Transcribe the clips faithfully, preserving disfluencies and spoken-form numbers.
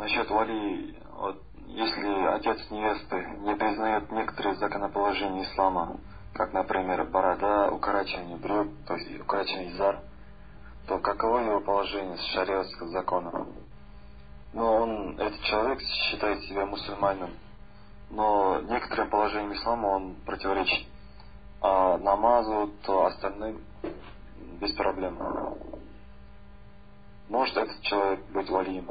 насчет вали, вот, если отец невесты не признает некоторые законоположения ислама, как, например, борода, укорачивание брюк, то есть укорачивание зар, то каково его положение с шариатским законом? Но он, этот человек считает себя мусульманином, но некоторым положениям ислама он противоречит, а намазу, то остальным без проблем. Может этот человек быть валием?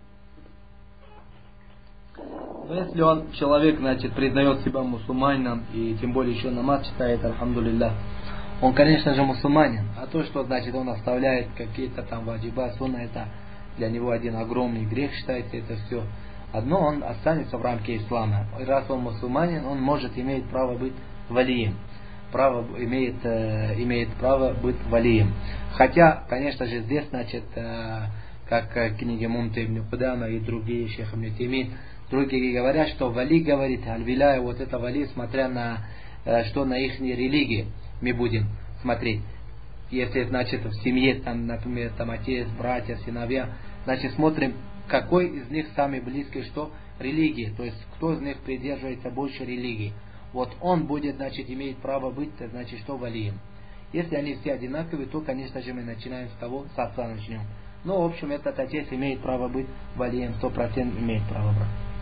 Но если он, человек, значит, признает себя мусульманином и тем более еще намаз читает, альхамдулилля, он, конечно же, мусульманин. А то, что, значит, он оставляет какие-то там ваджиба, сунна, это для него один огромный грех считается, это все. Одно, он останется в рамке ислама. И раз он мусульманин, он может, имеет право быть валием. Право, имеет, э, имеет право быть валием. Хотя, конечно же, здесь, значит, э, как книги Мумты ибн Кудама и другие, Шейх ибн Теймин, другие говорят, что вали, говорит, аль-виляя, вот это вали, смотря на, э, что на их религии мы будем смотреть. Если, значит, в семье, там, например, там отец, братья, сыновья, значит, смотрим, какой из них самый близкий, что религии, то есть, кто из них придерживается больше религии. Вот он будет, значит, иметь право быть, значит, что валием. Если они все одинаковые, то, конечно же, мы начинаем с того, с отца начнем. Но, в общем, этот отец имеет право быть валием, сто процентов имеет право брать.